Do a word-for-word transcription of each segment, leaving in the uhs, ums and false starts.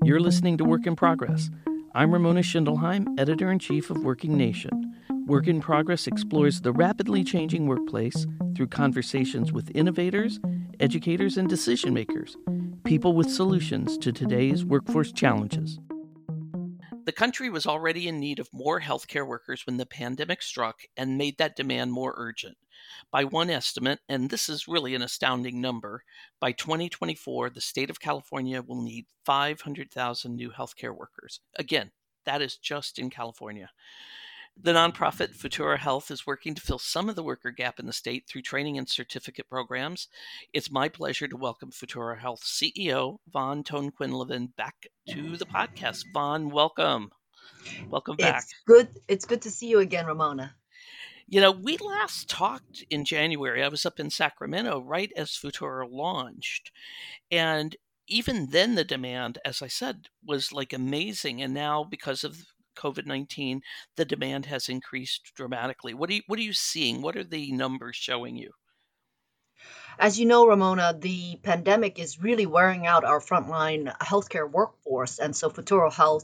You're listening to Work in Progress. I'm Ramona Schindelheim, Editor-in-Chief of Working Nation. Work in Progress explores the rapidly changing workplace through conversations with innovators, educators, and decision-makers, people with solutions to today's workforce challenges. The country was already in need of more healthcare workers when the pandemic struck and made that demand more urgent. By one estimate, and this is really an astounding number, by twenty twenty-four, the state of California will need five hundred thousand new healthcare workers. Again, that is just in California. The nonprofit Futura Health is working to fill some of the worker gap in the state through training and certificate programs. It's my pleasure to welcome Futura Health C E O Vaughn Tone-Quinlivan back to the podcast. Vaughn, welcome. Welcome back. It's good. It's good to see you again, Ramona. You know, we last talked in January. I was up in Sacramento right as Futura launched. And even then, the demand, as I said, was like amazing. And now, because of COVID nineteen, the demand has increased dramatically. What are you, what are you seeing? What are the numbers showing you? As you know, Ramona, the pandemic is really wearing out our frontline healthcare workforce. And so Futuro Health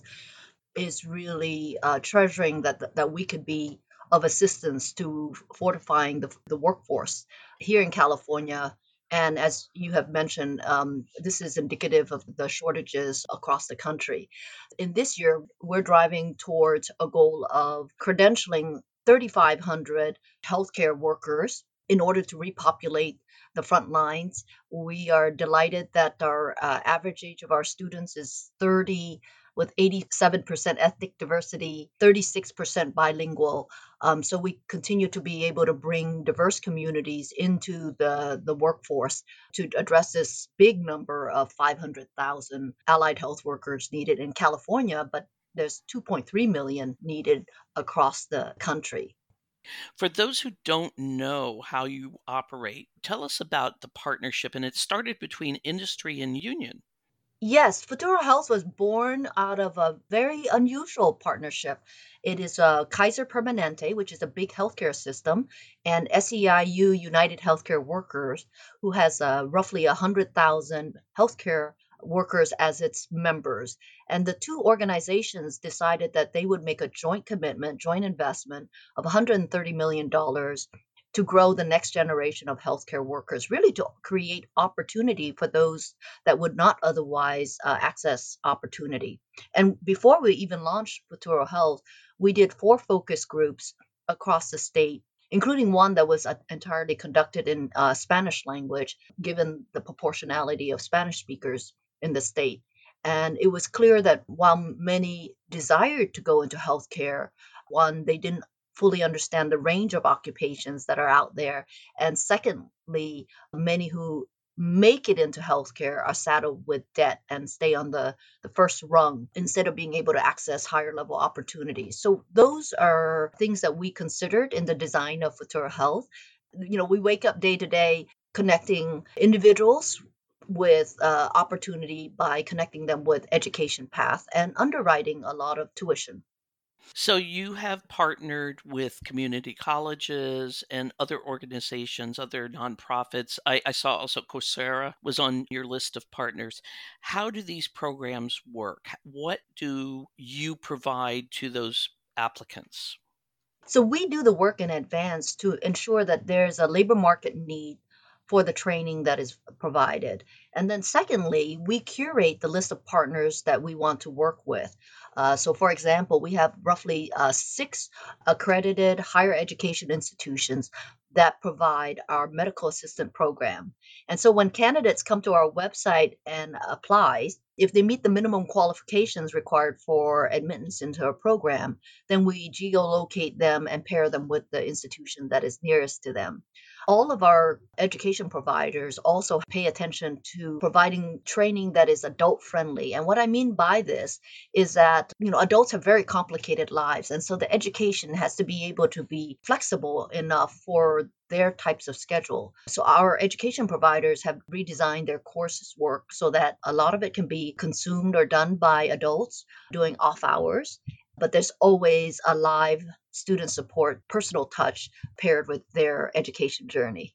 is really uh, treasuring that, that we could be of assistance to fortifying the, the workforce here in California. And as you have mentioned, um, this is indicative of the shortages across the country. In this year, we're driving towards a goal of credentialing thirty-five hundred healthcare workers in order to repopulate the front lines. We are delighted that our uh, average age of our students is thirty, with eighty-seven percent ethnic diversity, thirty-six percent bilingual. Um, so we continue to be able to bring diverse communities into the, the workforce to address this big number of five hundred thousand allied health workers needed in California, but there's two point three million needed across the country. For those who don't know how you operate, tell us about the partnership. And it started between industry and union. Yes, Futuro Health was born out of a very unusual partnership. It is uh, Kaiser Permanente, which is a big healthcare system, and SEIU United Healthcare Workers, who has uh, roughly one hundred thousand healthcare workers as its members. And the two organizations decided that they would make a joint commitment, joint investment of one hundred thirty million dollars to grow the next generation of healthcare workers, really to create opportunity for those that would not otherwise uh, access opportunity. And before we even launched Futuro Health, we did four focus groups across the state, including one that was uh, entirely conducted in uh, Spanish language, given the proportionality of Spanish speakers in the state. And it was clear that while many desired to go into healthcare, one, they didn't fully understand the range of occupations that are out there. And secondly, many who make it into healthcare are saddled with debt and stay on the, the first rung instead of being able to access higher level opportunities. So those are things that we considered in the design of Futuro Health. You know, we wake up day to day connecting individuals with uh, opportunity by connecting them with education path and underwriting a lot of tuition. So you have partnered with community colleges and other organizations, other nonprofits. I, I saw also Coursera was on your list of partners. How do these programs work? What do you provide to those applicants? So we do the work in advance to ensure that there's a labor market need for the training that is provided. And then secondly, we curate the list of partners that we want to work with. Uh, so for example, we have roughly uh, six accredited higher education institutions that provide our medical assistant program. And so when candidates come to our website and apply, if they meet the minimum qualifications required for admittance into our program, then we geolocate them and pair them with the institution that is nearest to them. All of our education providers also pay attention to providing training that is adult friendly. And what I mean by this is that, you know, adults have very complicated lives. And so the education has to be able to be flexible enough for their types of schedule. So our education providers have redesigned their courses work so that a lot of it can be consumed or done by adults doing off hours, but there's always a live student support, personal touch paired with their education journey.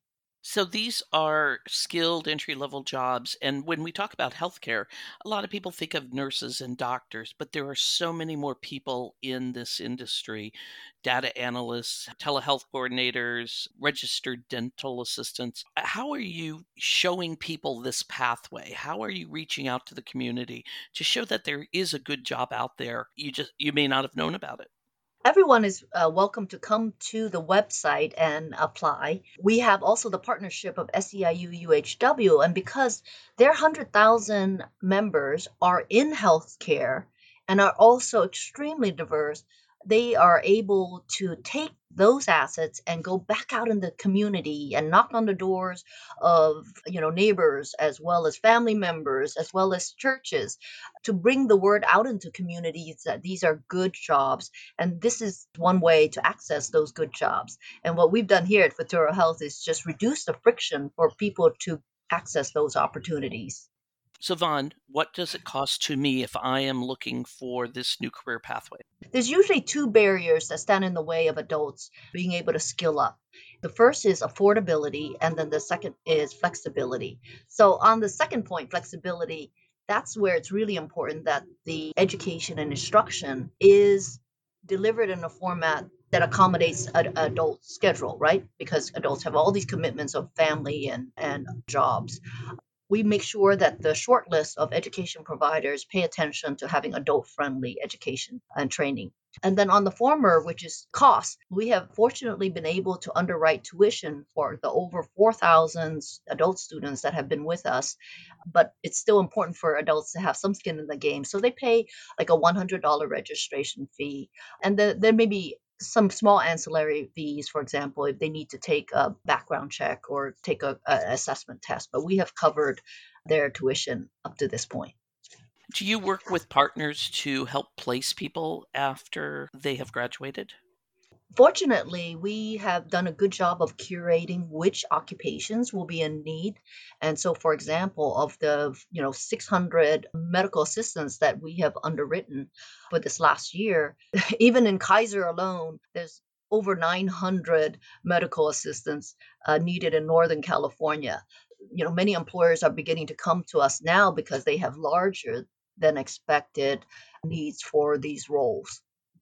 So these are skilled entry level jobs. And when we talk about healthcare, a lot of people think of nurses and doctors, but there are so many more people in this industry: data analysts, telehealth coordinators, registered dental assistants. How are you showing people this pathway? How are you reaching out to the community to show that there is a good job out there? You just you may not have known about it. Everyone is uh, welcome to come to the website and apply. We have also the partnership of S E I U U H W, and because their one hundred thousand members are in healthcare and are also extremely diverse, they are able to take those assets and go back out in the community and knock on the doors of you know neighbors as well as family members as well as churches to bring the word out into communities that these are good jobs, and this is one way to access those good jobs. And what we've done here at Futuro Health is just reduce the friction for people to access those opportunities. So, Vaughn, what does it cost to me if I am looking for this new career pathway? There's usually two barriers that stand in the way of adults being able to skill up. The first is affordability, and then the second is flexibility. So, on the second point, flexibility, that's where it's really important that the education and instruction is delivered in a format that accommodates an adult schedule, right? Because adults have all these commitments of family and, and jobs. We make sure that the short list of education providers pay attention to having adult friendly education and training. And then on the former, which is cost, we have fortunately been able to underwrite tuition for the over four thousand adult students that have been with us. But it's still important for adults to have some skin in the game. So they pay like a one hundred dollars registration fee. And then there may be some small ancillary fees, for example, if they need to take a background check or take a, a assessment test. But we have covered their tuition up to this point. Do you work with partners to help place people after they have graduated? Fortunately, we have done a good job of curating which occupations will be in need. And so, for example, of the you know six hundred medical assistants that we have underwritten for this last year, even in Kaiser alone, there's over nine hundred medical assistants uh, needed in Northern California. You know, many employers are beginning to come to us now because they have larger than expected needs for these roles.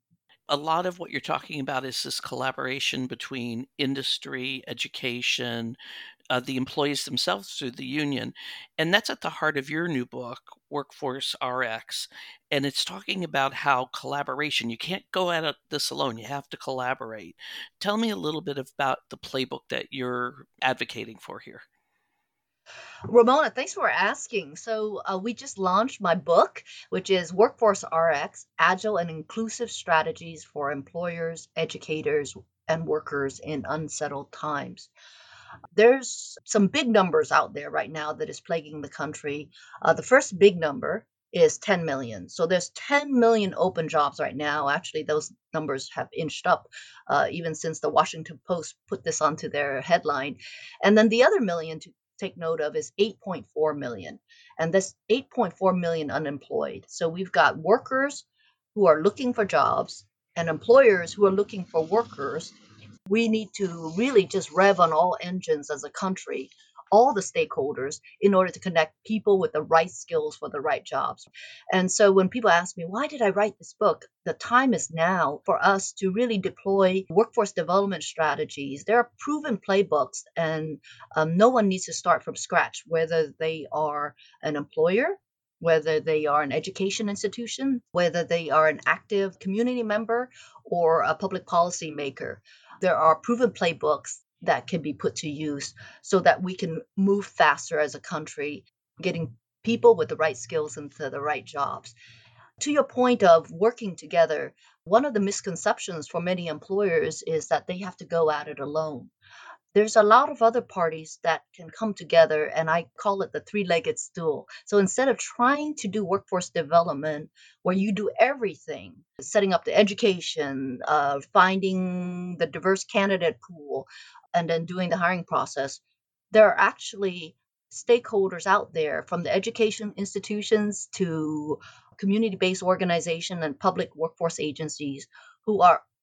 A lot of what you're talking about is this collaboration between industry, education, uh, the employees themselves through the union. And that's at the heart of your new book, Workforce R X. And it's talking about how collaboration, you can't go at it- this alone, you have to collaborate. Tell me a little bit about the playbook that you're advocating for here. Ramona, thanks for asking. So, uh, we just launched my book, which is Workforce R X: Agile and Inclusive Strategies for Employers, Educators, and Workers in Unsettled Times. There's some big numbers out there right now that is plaguing the country. Uh, the first big number is ten million. So there's ten million open jobs right now. Actually, those numbers have inched up uh, even since the Washington Post put this onto their headline. And then the other million to take note of is eight point four million. And this eight point four million unemployed. So we've got workers who are looking for jobs and employers who are looking for workers. We need to really just rev on all engines as a country, all the stakeholders, in order to connect people with the right skills for the right jobs. And so when people ask me, why did I write this book? The time is now for us to really deploy workforce development strategies. There are proven playbooks, and um, no one needs to start from scratch, whether they are an employer, whether they are an education institution, whether they are an active community member or a public policy maker. There are proven playbooks that can be put to use so that we can move faster as a country, getting people with the right skills into the right jobs. To your point of working together, one of the misconceptions for many employers is that they have to go at it alone. There's a lot of other parties that can come together, and I call it the three-legged stool. So instead of trying to do workforce development where you do everything, setting up the education, uh, finding the diverse candidate pool, and then doing the hiring process, there are actually stakeholders out there, from the education institutions to community-based organization and public workforce agencies, who are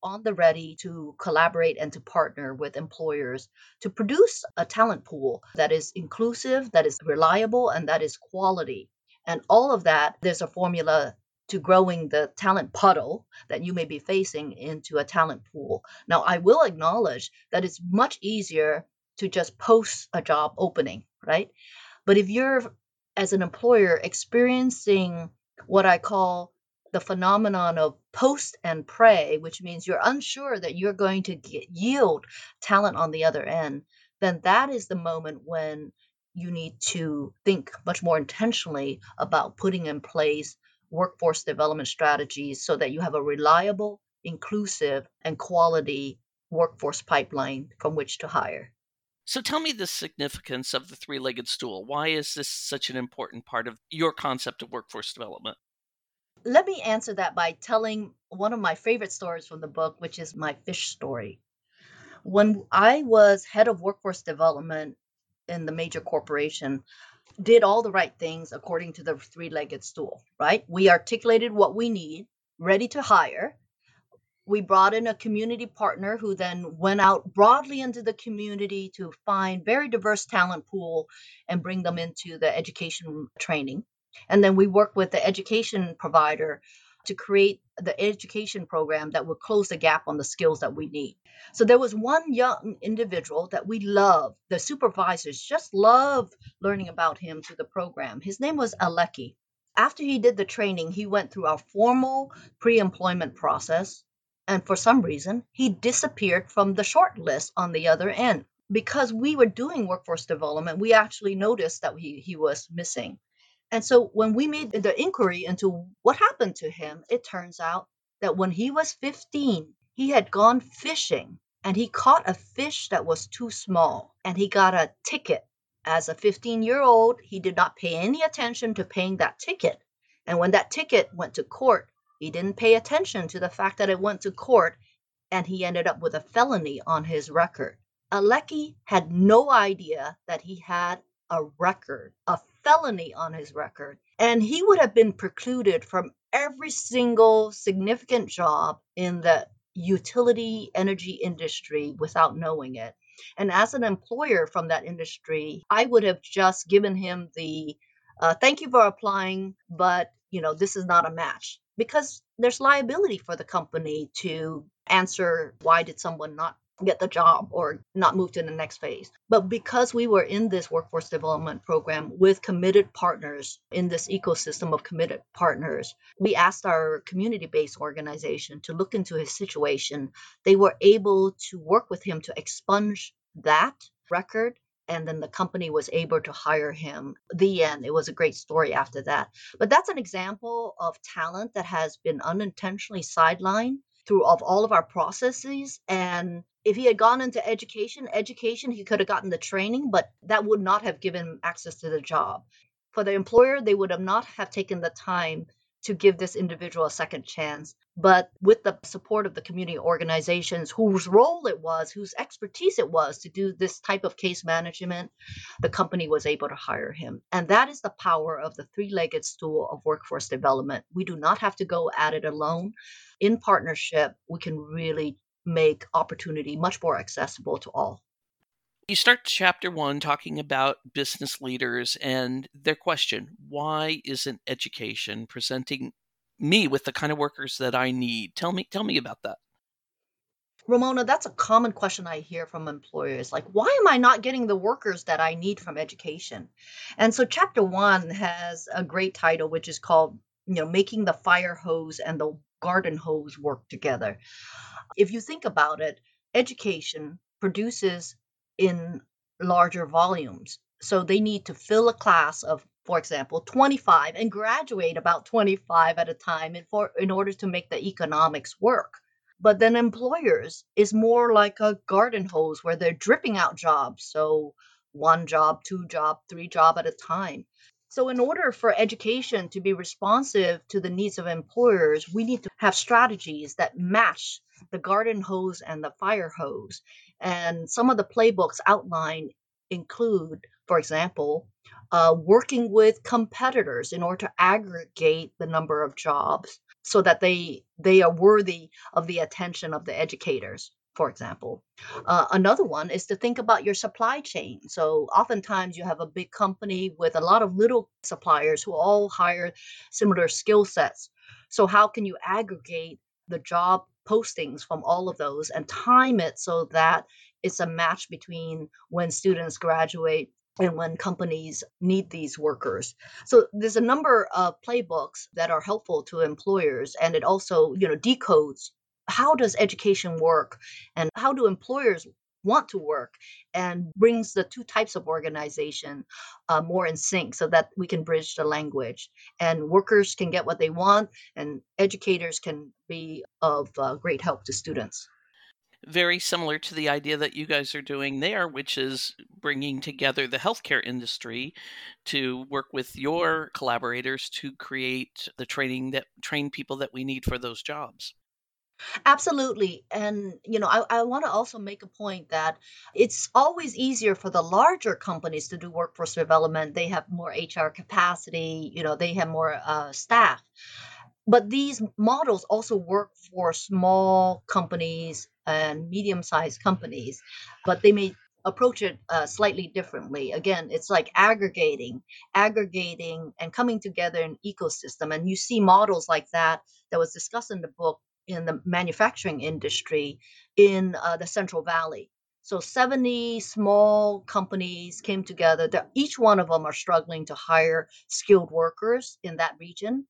on the ready to collaborate and to partner with employers to produce a talent pool that is inclusive, that is reliable, and that is quality. And all of that, there's a formula to growing the talent puddle that you may be facing into a talent pool. Now, I will acknowledge that it's much easier to just post a job opening, right? But if you're, as an employer, experiencing what I call the phenomenon of post and pray, which means you're unsure that you're going to get, yield talent on the other end, then that is the moment when you need to think much more intentionally about putting in place workforce development strategies so that you have a reliable, inclusive, and quality workforce pipeline from which to hire. So tell me the significance of the three-legged stool. Why is this such an important part of your concept of workforce development? Let me answer that by telling one of my favorite stories from the book, which is my fish story. When I was head of workforce development in the major corporation, did all the right things according to the three-legged stool, right? We articulated what we need, ready to hire. We brought in a community partner who then went out broadly into the community to find very diverse talent pool and bring them into the education training. And then we worked with the education provider to create the education program that would close the gap on the skills that we need. So there was one young individual that we loved. The supervisors just loved learning about him through the program. His name was Aleki. After he did the training, he went through our formal pre-employment process. And for some reason, he disappeared from the short list on the other end. Because we were doing workforce development, we actually noticed that he, he was missing. And so when we made the inquiry into what happened to him, it turns out that when he was fifteen, he had gone fishing and he caught a fish that was too small and he got a ticket. As a fifteen-year-old, he did not pay any attention to paying that ticket. And when that ticket went to court, he didn't pay attention to the fact that it went to court and he ended up with a felony on his record. Aleki had no idea that he had a record, a felony on his record, and he would have been precluded from every single significant job in the utility energy industry without knowing it. And as an employer from that industry, I would have just given him the uh, thank you for applying, but you know, this is not a match, because there's liability for the company to answer why did someone not get the job or not move to the next phase. But because we were in this workforce development program with committed partners in this ecosystem of committed partners, we asked our community-based organization to look into his situation. They were able to work with him to expunge that record, and then the company was able to hire him. The end. It was a great story after that. But that's an example of talent that has been unintentionally sidelined through of all of our processes. And if he had gone into education, education, he could have gotten the training, but that would not have given him access to the job. For the employer, they would have not have taken the time to give this individual a second chance. But with the support of the community organizations whose role it was, whose expertise it was to do this type of case management, the company was able to hire him. And that is the power of the three-legged stool of workforce development. We do not have to go at it alone. In partnership, we can really make opportunity much more accessible to all. You start chapter one talking about business leaders and their question, why isn't education presenting me with the kind of workers that I need? Tell me, tell me about that. Ramona, that's a common question I hear from employers. Like, why am I not getting the workers that I need from education? And so chapter one has a great title, which is called, you know, making the fire hose and the garden hose work together. If you think about it, education produces in larger volumes. So they need to fill a class of, for example, twenty-five and graduate about twenty-five at a time in, for, in order to make the economics work. But then employers is more like a garden hose where they're dripping out jobs. So one job, two job, three job at a time. So in order for education to be responsive to the needs of employers, we need to have strategies that match the garden hose and the fire hose. And some of the playbooks outlined include, for example, uh, working with competitors in order to aggregate the number of jobs, so that they they are worthy of the attention of the educators, for example. Uh, another one is to think about your supply chain. So oftentimes you have a big company with a lot of little suppliers who all hire similar skill sets. So how can you aggregate the job postings from all of those and time it so that it's a match between when students graduate and when companies need these workers? So there's a number of playbooks that are helpful to employers, and it also, you know, decodes how does education work and how do employers want to work, and brings the two types of organization uh, more in sync so that we can bridge the language and workers can get what they want and educators can be of uh, great help to students. Very similar to the idea that you guys are doing there, which is bringing together the healthcare industry to work with your collaborators to create the training that train people that we need for those jobs. Absolutely. And, you know, I, I want to also make a point that it's always easier for the larger companies to do workforce development. They have more H R capacity, you know, they have more uh, staff. But these models also work for small companies and medium sized companies, but they may approach it uh, slightly differently. Again, it's like aggregating, aggregating and coming together in ecosystem. And you see models like that that was discussed in the book in the manufacturing industry in uh, the Central Valley. So seventy small companies came together. They're- Each one of them are struggling to hire skilled workers in that region,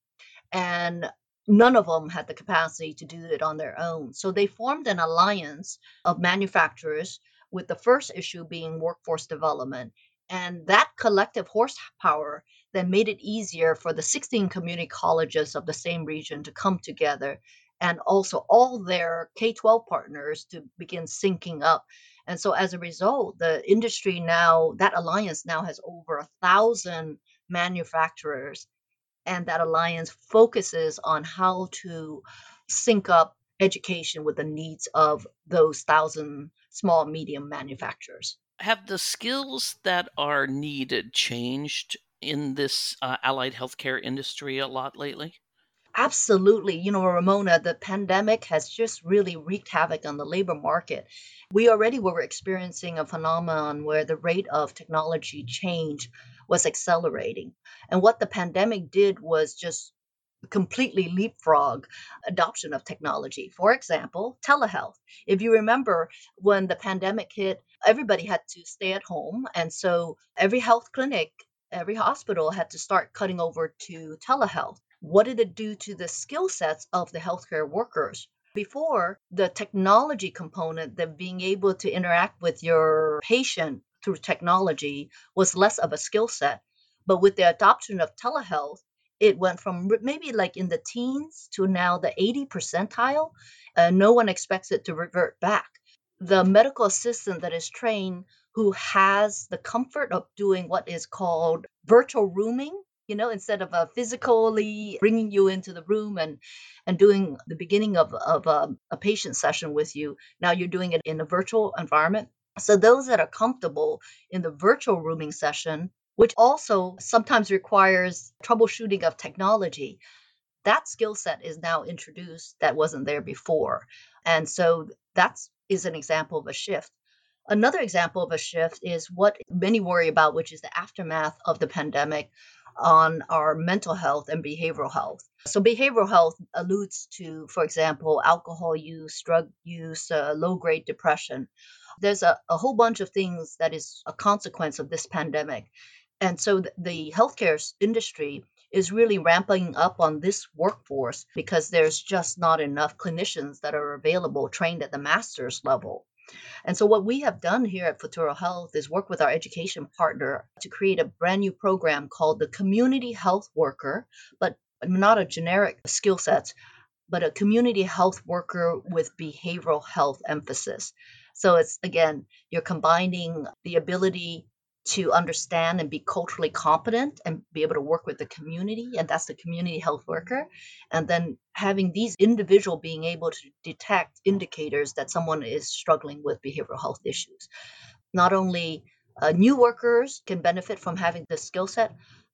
and none of them had the capacity to do it on their own. So they formed an alliance of manufacturers, with the first issue being workforce development. And that collective horsepower then made it easier for the sixteen community colleges of the same region to come together, and also all their K twelve partners to begin syncing up. And so as a result, the industry now, that alliance now has over a thousand manufacturers, and that alliance focuses on how to sync up education with the needs of those thousand small medium manufacturers. Have the skills that are needed changed in this uh, allied healthcare industry a lot lately? Absolutely. You know, Ramona, the pandemic has just really wreaked havoc on the labor market. We already were experiencing a phenomenon where the rate of technology change was accelerating. And what the pandemic did was just completely leapfrog adoption of technology. For example, telehealth. If you remember, when the pandemic hit, everybody had to stay at home. And so every health clinic, every hospital had to start cutting over to telehealth. What did it do to the skill sets of the healthcare workers? Before, the technology component, that being able to interact with your patient through technology, was less of a skill set. But with the adoption of telehealth, it went from r- maybe like in the teens to now the eighty percentile. Uh, no one expects it to revert back. The medical assistant that is trained, who has the comfort of doing what is called virtual rooming, you know, instead of uh, physically bringing you into the room and and doing the beginning of, of um, a patient session with you, now you're doing it in a virtual environment. So those that are comfortable in the virtual rooming session, which also sometimes requires troubleshooting of technology, that skill set is now introduced that wasn't there before. And so that is an example of a shift. Another example of a shift is what many worry about, which is the aftermath of the pandemic on our mental health and behavioral health. So, behavioral health alludes to, for example, alcohol use, drug use, uh, low grade depression. There's a, a whole bunch of things that is a consequence of this pandemic. And so th- the healthcare s- industry is really ramping up on this workforce because there's just not enough clinicians that are available trained at the master's level. And so, what we have done here at Futuro Health is work with our education partner to create a brand new program called the Community Health Worker, but not a generic skill set, but a community health worker with behavioral health emphasis. So it's again, you're combining the ability to understand and be culturally competent and be able to work with the community, and that's the community health worker. And then having these individual being able to detect indicators that someone is struggling with behavioral health issues. Not only uh, new workers can benefit from having this skill set,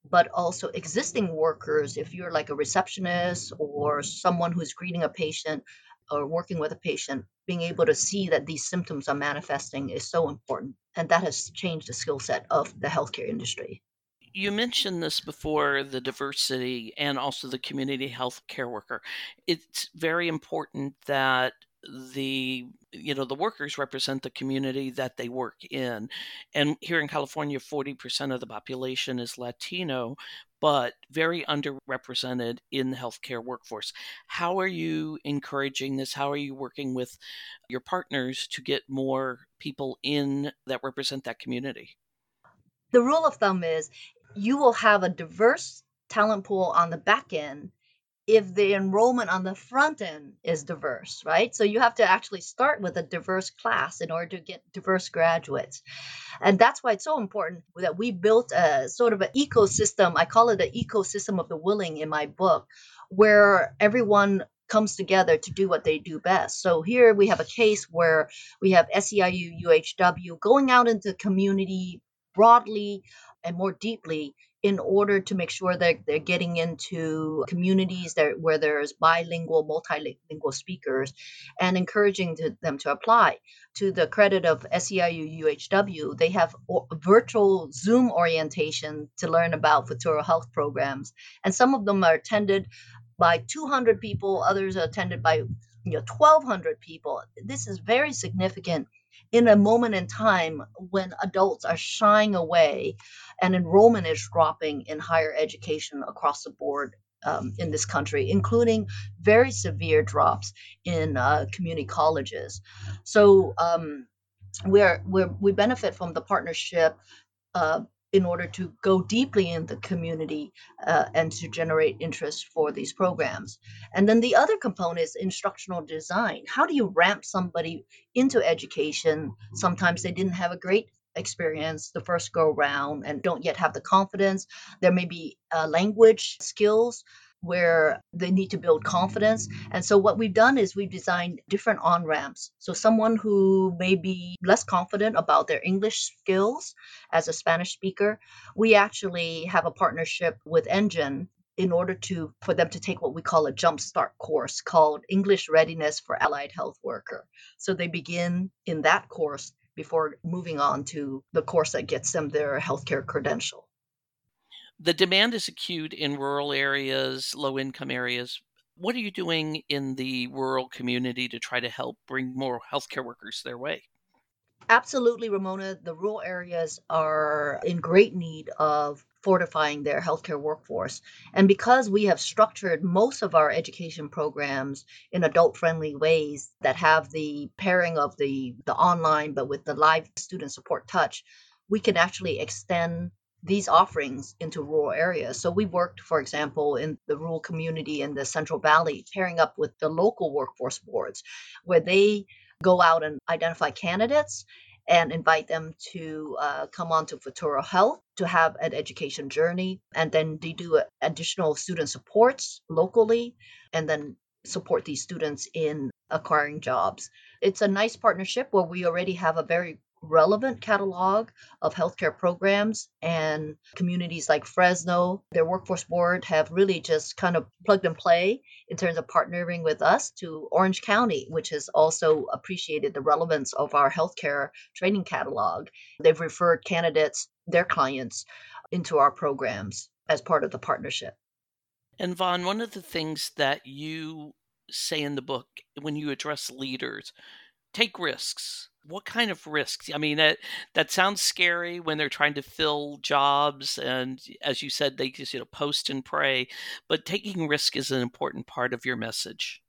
but also existing workers. If you're like a receptionist or someone who's greeting a patient or working with a patient, being able to see that these symptoms are manifesting is so important. And that has changed the skill set of the healthcare industry. You mentioned this before, the diversity and also the community health care worker. It's very important that the you know the workers represent the community that they work in. And here in California, forty percent of the population is Latino, but very underrepresented in the healthcare workforce. How are you encouraging this? How are you working with your partners to get more people in that represent that community? The rule of thumb is you will have a diverse talent pool on the back end if the enrollment on the front end is diverse, right? So you have to actually start with a diverse class in order to get diverse graduates. And that's why it's so important that we built a sort of an ecosystem. I call it an ecosystem of the willing in my book, where everyone comes together to do what they do best. So here we have a case where we have S E I U U H W going out into the community broadly and more deeply in order to make sure that they're getting into communities that where there's bilingual, multilingual speakers, and encouraging to, them to apply. To the credit of S E I U U H W, they have o- virtual Zoom orientation to learn about Futuro Health programs, and some of them are attended by two hundred people, others are attended by you know twelve hundred people. This is very significant in a moment in time when adults are shying away and enrollment is dropping in higher education across the board um, in this country, including very severe drops in uh, community colleges. So um, we're, we're we benefit from the partnership uh, in order to go deeply in the community uh, and to generate interest for these programs. And then the other component is instructional design. How do you ramp somebody into education? Sometimes they didn't have a great experience the first go round and don't yet have the confidence. There may be uh, language skills where they need to build confidence. And so what we've done is we've designed different on ramps. So someone who may be less confident about their English skills as a Spanish speaker, we actually have a partnership with Engine in order to for them to take what we call a jumpstart course called English Readiness for Allied Health Worker. So they begin in that course before moving on to the course that gets them their healthcare credential. The demand is acute in rural areas, low income areas. What are you doing in the rural community to try to help bring more healthcare workers their way? Absolutely, Ramona. The rural areas are in great need of fortifying their healthcare workforce. And because we have structured most of our education programs in adult friendly ways that have the pairing of the, the online but with the live student support touch, we can actually extend these offerings into rural areas. So we worked, for example, in the rural community in the Central Valley, pairing up with the local workforce boards, where they go out and identify candidates and invite them to uh, come on to Futuro Health to have an education journey. And then they do additional student supports locally and then support these students in acquiring jobs. It's a nice partnership where we already have a very relevant catalog of healthcare programs, and communities like Fresno, their workforce board have really just kind of plugged and play in terms of partnering with us, to Orange County, which has also appreciated the relevance of our healthcare training catalog. They've referred candidates, their clients, into our programs as part of the partnership. And Vaughn, one of the things that you say in the book when you address leaders, take risks. What kind of risks? I mean, that that sounds scary when they're trying to fill jobs, and as you said, they just you know post and pray. But taking risk is an important part of your message.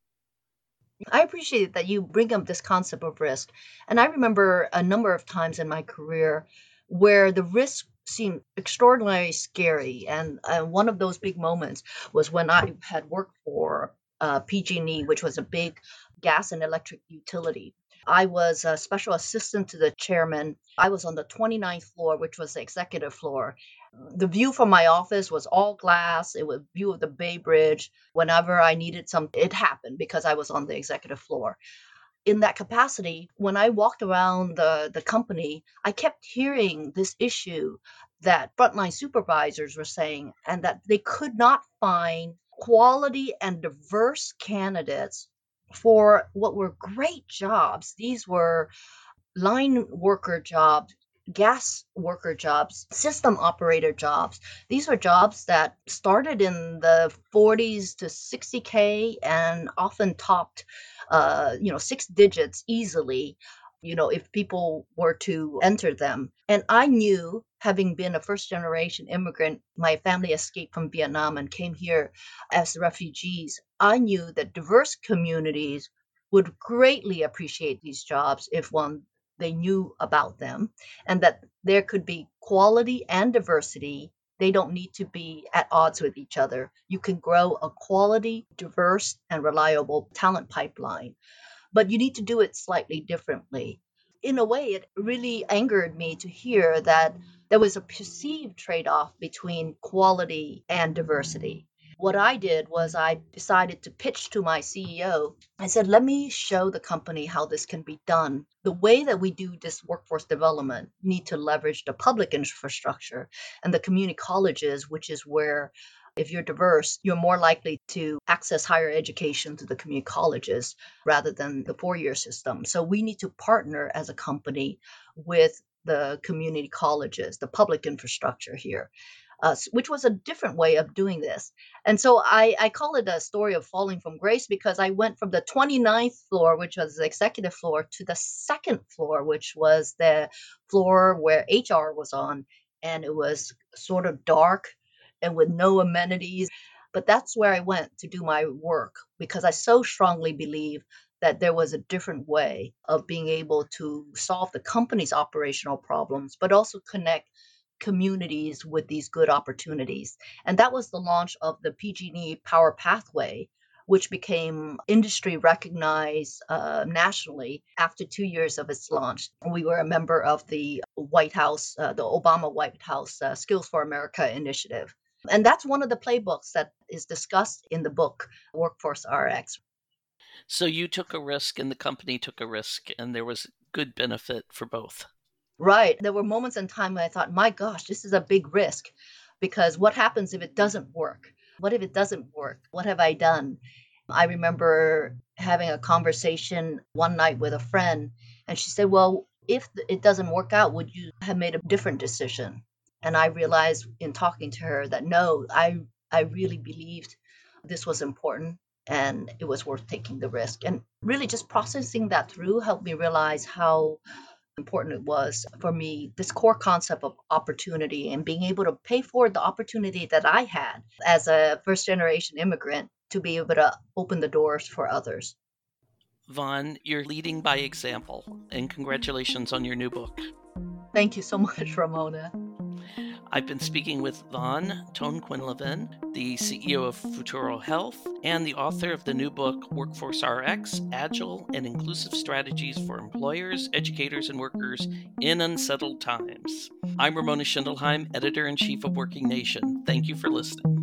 I appreciate that you bring up this concept of risk. And I remember a number of times in my career where the risk seemed extraordinarily scary. And uh, one of those big moments was when I had worked for uh, P G and E, which was a big gas and electric utility. I was a special assistant to the chairman. I was on the twenty-ninth floor, which was the executive floor. The view from my office was all glass. It was view of the Bay Bridge. Whenever I needed something, it happened because I was on the executive floor. In that capacity, when I walked around the, the company, I kept hearing this issue. that frontline supervisors were saying, and that they could not find quality and diverse candidates for what were great jobs. These were line worker jobs, gas worker jobs, system operator jobs. These were jobs that started in the forties to sixty K and often topped, uh, you know, six digits easily, you know, if people were to enter them. And I knew, having been a first generation immigrant, my family escaped from Vietnam and came here as refugees. I knew that diverse communities would greatly appreciate these jobs if one they knew about them, and that there could be quality and diversity. They don't need to be at odds with each other. You can grow a quality, diverse, and reliable talent pipeline, but you need to do it slightly differently. In a way, it really angered me to hear that there was a perceived trade off between quality and diversity. What I did was I decided to pitch to my C E O. I said, let me show the company how this can be done. The way that we do this workforce development need to leverage the public infrastructure and the community colleges, which is where, if you're diverse, you're more likely to access higher education through the community colleges rather than the four-year system. So we need to partner as a company with the community colleges, the public infrastructure here, uh, which was a different way of doing this. And so I, I call it a story of falling from grace, because I went from the twenty-ninth floor, which was the executive floor, to the second floor, which was the floor where H R was on. And it was sort of dark and with no amenities. But that's where I went to do my work, because I so strongly believe that there was a different way of being able to solve the company's operational problems, but also connect communities with these good opportunities. And that was the launch of the P G and E Power Pathway, which became industry recognized uh, nationally after two years of its launch. We were a member of the White House, uh, the Obama White House uh, Skills for America initiative. And that's one of the playbooks that is discussed in the book, Workforce R X. So you took a risk and the company took a risk, and there was good benefit for both. Right. There were moments in time when I thought, my gosh, this is a big risk, because what happens if it doesn't work? What if it doesn't work? What have I done? I remember having a conversation one night with a friend, and she said, well, if it doesn't work out, would you have made a different decision? And I realized in talking to her that no, I, I really believed this was important and it was worth taking the risk. And really just processing that through helped me realize how important it was for me, this core concept of opportunity and being able to pay forward the opportunity that I had as a first generation immigrant to be able to open the doors for others. Vaughn, you're leading by example, and congratulations on your new book. Thank you so much, Ramona. I've been speaking with Vaughn Ton Quinlivan, the C E O of Futuro Health and the author of the new book, Workforce R X, Agile and Inclusive Strategies for Employers, Educators, and Workers in Unsettled Times. I'm Ramona Schindelheim, Editor-in-Chief of Working Nation. Thank you for listening.